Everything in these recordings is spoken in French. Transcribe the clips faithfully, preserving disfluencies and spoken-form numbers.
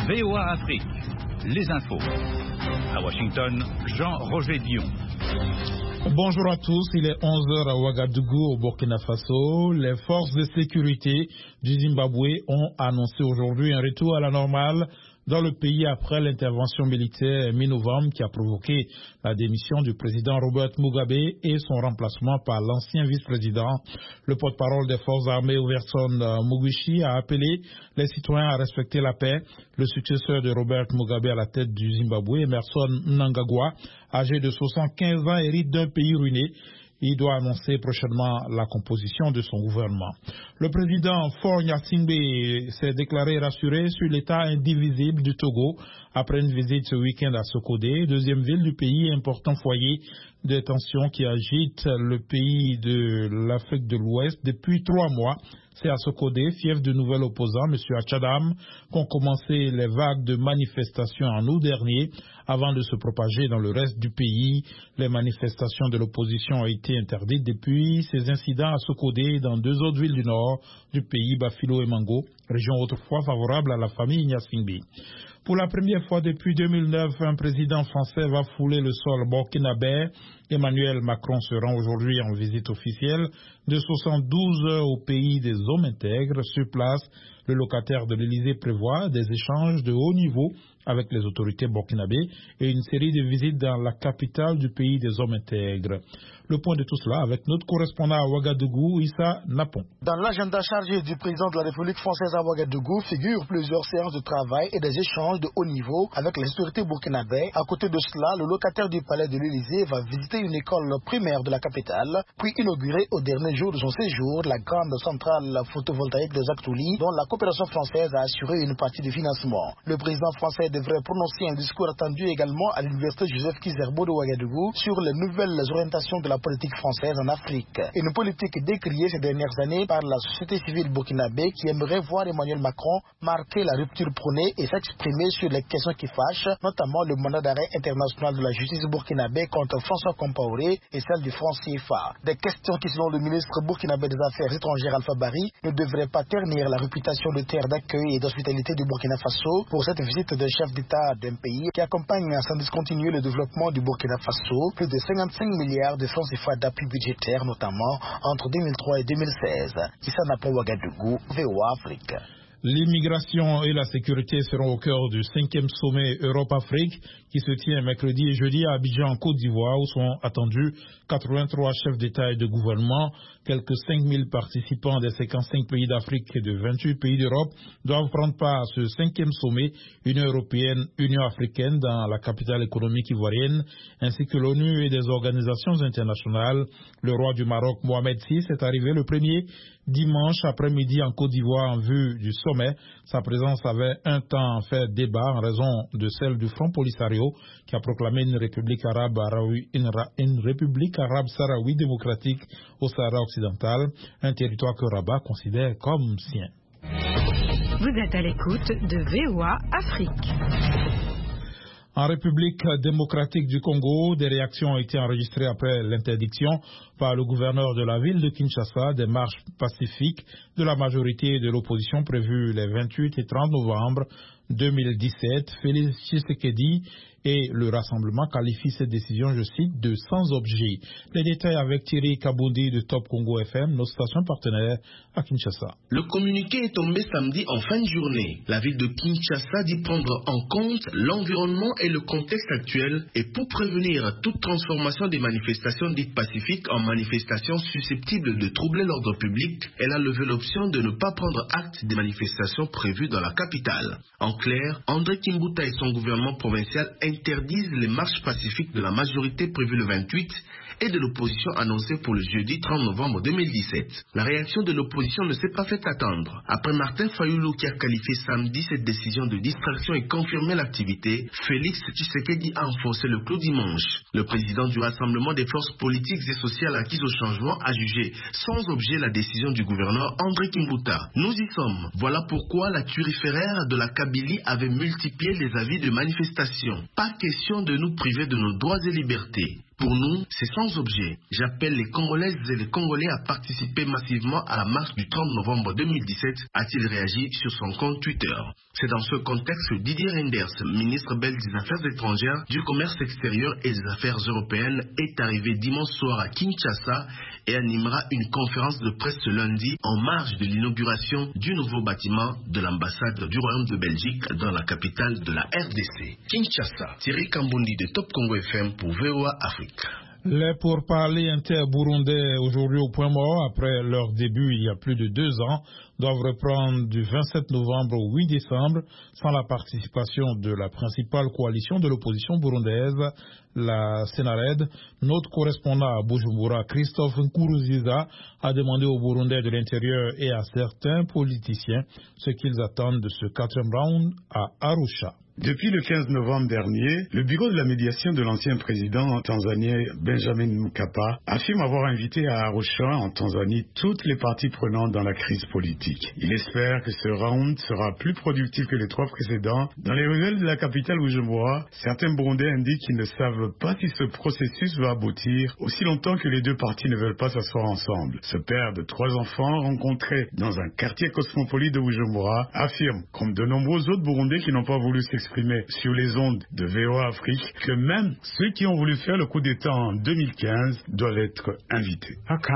V O A Afrique, les infos. À Washington, Jean-Roger Dion. Bonjour à tous, il est onze heures à Ouagadougou, au Burkina Faso. Les forces de sécurité du Zimbabwe ont annoncé aujourd'hui un retour à la normale dans le pays après l'intervention militaire mi-novembre qui a provoqué la démission du président Robert Mugabe et son remplacement par l'ancien vice-président. Le porte-parole des forces armées, Everson Mugishi, a appelé les citoyens à respecter la paix. Le successeur de Robert Mugabe à la tête du Zimbabwe, Emmerson Mnangagwa, âgé de soixante-quinze ans, hérite d'un pays ruiné. Il doit annoncer prochainement la composition de son gouvernement. Le président Faure Gnassingbé s'est déclaré rassuré sur l'état indivisible du Togo après une visite ce week-end à Sokodé, deuxième ville du pays, important foyer de tensions qui agite le pays de l'Afrique de l'Ouest depuis trois mois. C'est à Sokodé, fief de nouvel opposant, M. Achadam, qu'ont commencé les vagues de manifestations en août dernier avant de se propager dans le reste du pays. Les manifestations de l'opposition ont été interdites depuis ces incidents à Sokodé et dans deux autres villes du nord du pays, Bafilo et Mango, région autrefois favorable à la famille Gnassingbé. Pour la première fois depuis deux mille neuf, un président français va fouler le sol burkinabé. Emmanuel Macron se rend aujourd'hui en visite officielle de soixante-douze heures au pays des hommes intègres. Sur place, le locataire de l'Élysée prévoit des échanges de haut niveau avec les autorités burkinabées et une série de visites dans la capitale du pays des hommes intègres. Le point de tout cela avec notre correspondant à Ouagadougou, Issa Napon. Dans l'agenda chargé du président de la République française à Ouagadougou figurent plusieurs séances de travail et des échanges de haut niveau avec les autorités burkinabées. À côté de cela, le locataire du palais de l'Élysée va visiter une école primaire de la capitale, puis inaugurer au dernier jour de son séjour la grande centrale photovoltaïque de Zaktouli, dont la coopération française a assuré une partie du financement. Le président français devrait prononcer un discours attendu également à l'université Joseph Kizerbo de Ouagadougou sur les nouvelles orientations de la politique française en Afrique. Une politique décriée ces dernières années par la société civile burkinabé qui aimerait voir Emmanuel Macron marquer la rupture prônée et s'exprimer sur les questions qui fâchent, notamment le mandat d'arrêt international de la justice burkinabé contre François Compaoré et celle du franc C F A. Des questions qui, selon le ministre burkinabé des Affaires étrangères Alpha Bari, ne devraient pas ternir la réputation de terre d'accueil et d'hospitalité du Burkina Faso pour cette visite de chef d'État d'un pays qui accompagne sans discontinuer le développement du Burkina Faso, plus de cinquante-cinq milliards de francs C F A d'appui budgétaire, notamment entre deux mille trois et deux mille seize. Issa Napon, Ouagadougou, V O A Afrique. L'immigration et la sécurité seront au cœur du cinquième sommet Europe-Afrique qui se tient mercredi et jeudi à Abidjan en Côte d'Ivoire où sont attendus quatre-vingt-trois chefs d'État et de gouvernement. Quelques cinq mille participants des cinquante-cinq pays d'Afrique et de vingt-huit pays d'Europe doivent prendre part à ce cinquième sommet Union européenne, Union africaine dans la capitale économique ivoirienne, ainsi que l'ONU et des organisations internationales. Le roi du Maroc, Mohamed six, est arrivé le premier dimanche après-midi en Côte d'Ivoire en vue du sommet. Sa présence avait un temps fait débat en raison de celle du Front Polisario qui a proclamé une république arabe, une, une république arabe sahraoui démocratique au Sahara occidental, un territoire que Rabat considère comme sien. Vous êtes à l'écoute de V O A Afrique. En République démocratique du Congo, des réactions ont été enregistrées après l'interdiction par le gouverneur de la ville de Kinshasa des marches pacifiques de la majorité et de l'opposition prévues les vingt-huit et trente novembre deux mille dix-sept. Félix Tshisekedi et le Rassemblement qualifient cette décision, je cite, de sans objet. Les détails avec Thierry Kaboundi de Top Congo F M, nos stations partenaires à Kinshasa. Le communiqué est tombé samedi en fin de journée. La ville de Kinshasa dit prendre en compte l'environnement et le contexte actuel et pour prévenir toute transformation des manifestations dites pacifiques en manifestations susceptibles de troubler l'ordre public, elle a levé l'option de ne pas prendre acte des manifestations prévues dans la capitale. En clair, André Kimbuta et son gouvernement provincial interdisent les marches pacifiques de la majorité prévues le vingt-huit et de l'opposition annoncée pour le jeudi trente novembre deux mille dix-sept. La réaction de l'opposition ne s'est pas fait attendre. Après Martin Fayulu qui a qualifié samedi cette décision de distraction et confirmé l'activité, Félix Tshisekedi a enfoncé le clou dimanche. Le président du Rassemblement des forces politiques et sociales acquises au changement a jugé sans objet la décision du gouverneur André Kimbuta. Nous y sommes. Voilà pourquoi la turiféraire de la Kabylie avait multiplié les avis de manifestation. Pas question de nous priver de nos droits et libertés. Pour nous, c'est sans objet. J'appelle les Congolaises et les Congolais à participer massivement à la marche du trente novembre deux mille dix-sept, a-t-il réagi sur son compte Twitter. C'est dans ce contexte que Didier Reynders, ministre belge des Affaires étrangères, du commerce extérieur et des Affaires européennes, est arrivé dimanche soir à Kinshasa et animera une conférence de presse ce lundi en marge de l'inauguration du nouveau bâtiment de l'ambassade du Royaume de Belgique dans la capitale de la R D C. Kinshasa, Thierry Kambundi de Top Congo F M pour V O A Afrique. Les pourparlers inter-burundais aujourd'hui au point mort, après leur début il y a plus de deux ans, doivent reprendre du vingt-sept novembre au huit décembre sans la participation de la principale coalition de l'opposition burundaise, la Sénared. Notre correspondant à Bujumbura, Christophe Nkuruziza, a demandé aux Burundais de l'intérieur et à certains politiciens ce qu'ils attendent de ce quatrième round à Arusha. Depuis le quinze novembre dernier, le bureau de la médiation de l'ancien président tanzanien Benjamin Mkapa affirme avoir invité à Arusha, en Tanzanie, toutes les parties prenantes dans la crise politique. Il espère que ce round sera plus productif que les trois précédents. Dans les ruelles de la capitale Bujumbura, certains Burundais indiquent qu'ils ne savent pas si ce processus va aboutir aussi longtemps que les deux parties ne veulent pas s'asseoir ensemble. Ce père de trois enfants rencontré dans un quartier cosmopolite de Bujumbura affirme, comme de nombreux autres Burundais qui n'ont pas voulu s'exprimer sur les ondes de V O A Afrique, que même ceux qui ont voulu faire le coup d'État en deux mille quinze doivent être invités.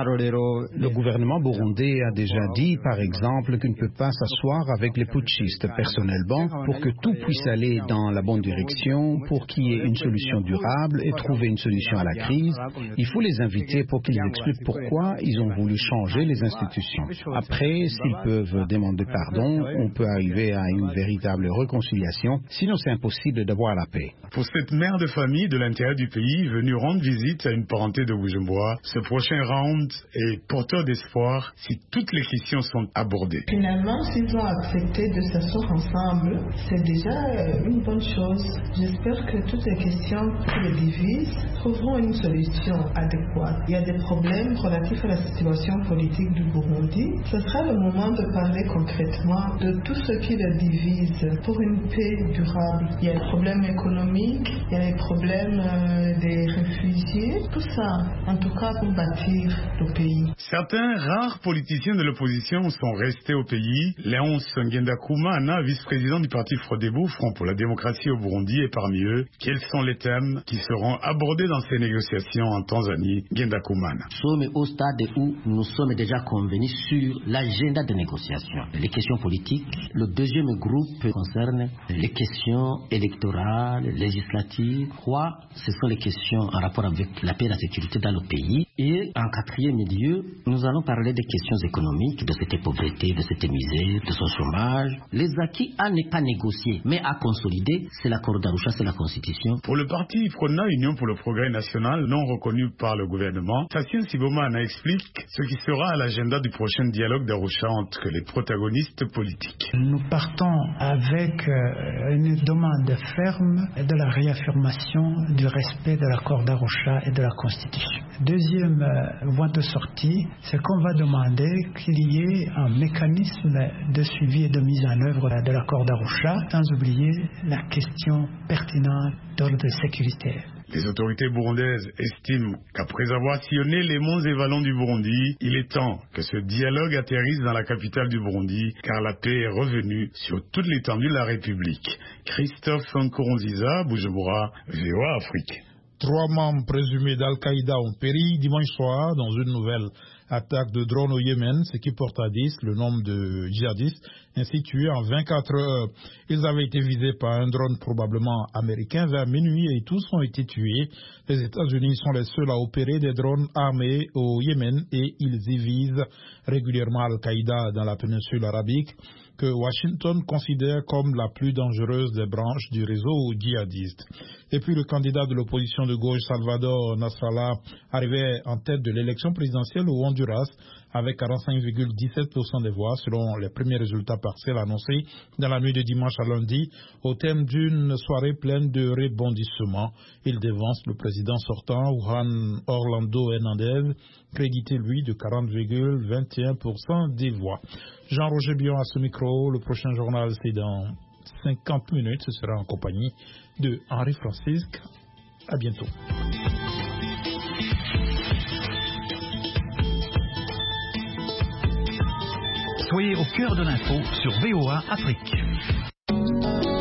Le gouvernement burundais a déjà dit, par exemple, qu'il ne peut pas s'asseoir avec les putschistes personnellement pour que tout puisse aller dans la bonne direction, pour qu'il y ait une solution durable et trouver une solution à la crise. Il faut les inviter pour qu'ils expliquent pourquoi ils ont voulu changer les institutions. Après, s'ils peuvent demander pardon, on peut arriver à une véritable réconciliation. Sinon, c'est impossible d'avoir la paix. Pour cette mère de famille de l'intérieur du pays venue rendre visite à une parenté de Bujumbura, ce prochain round est porteur d'espoir si toutes les questions sont abordées. Finalement, s'ils ont accepté de s'asseoir ensemble, c'est déjà une bonne chose. J'espère que toutes les questions qui les divisent trouveront une solution adéquate. Il y a des problèmes relatifs à la situation politique du Burundi. Ce sera le moment de parler concrètement de tout ce qui les divise pour une paix durable. Il y a les problèmes économiques, il y a les problèmes euh, des réfugiés, tout ça, en tout cas pour bâtir le pays. Certains rares politiciens de l'opposition sont restés au pays. Léonce Ngendakumana, vice-président du parti Frodebo, Front pour la démocratie au Burundi, est parmi eux. Quels sont les thèmes qui seront abordés dans ces négociations en Tanzanie? Ngendakumana. Nous sommes au stade où nous sommes déjà convenus sur l'agenda de négociation. Les questions politiques. Le deuxième groupe concerne les questions électorales, législatives. Trois, ce sont les questions en rapport avec la paix et la sécurité dans le pays. Et en quatrième lieu, nous allons parler des questions économiques, de cette pauvreté, de cette misère, de son chômage. Les acquis à ne pas négocier, mais à consolider, c'est l'accord d'Arusha, c'est la Constitution. Pour le parti Prona, Union pour le progrès national, non reconnu par le gouvernement, Tassien Sibomana explique ce qui sera à l'agenda du prochain dialogue d'Arusha entre les protagonistes politiques. Nous partons avec euh, une demande ferme de la réaffirmation du respect de l'accord d'Arusha et de la Constitution. Deuxième euh, voie de sortie, c'est qu'on va demander qu'il y ait un mécanisme de suivi et de mise en œuvre de l'accord d'Arusha, sans oublier la question pertinente d'ordre sécuritaire. Les autorités burundaises estiment qu'après avoir sillonné les monts et vallons du Burundi, il est temps que ce dialogue atterrisse dans la capitale du Burundi, car la paix est revenue sur toute l'étendue de la République. Christophe Nkurunziza, Bujumbura, V O A Afrique. Trois membres présumés d'Al-Qaïda ont péri dimanche soir dans une nouvelle attaque de drone au Yémen, ce qui porte à dix le nombre de djihadistes ainsi tués en vingt-quatre heures. Ils avaient été visés par un drone probablement américain vers minuit et tous ont été tués. Les États-Unis sont les seuls à opérer des drones armés au Yémen et ils y visent régulièrement Al-Qaïda dans la péninsule arabique, que Washington considère comme la plus dangereuse des branches du réseau djihadiste. Et puis le candidat de l'opposition de gauche, Salvador Nasrallah, arrivait en tête de l'élection présidentielle au Honduras avec quarante-cinq virgule dix-sept pour cent des voix selon les premiers résultats partiels annoncés dans la nuit de dimanche à lundi au thème d'une soirée pleine de rebondissements. Il dévance le président sortant, Juan Orlando Hernández, crédité lui de quarante virgule vingt et un pour cent des voix. Jean-Roger Bion à ce micro. Le prochain journal, c'est dans cinquante minutes. Ce sera en compagnie de Henri Francisque. À bientôt. Soyez au cœur de l'info sur V O A Afrique.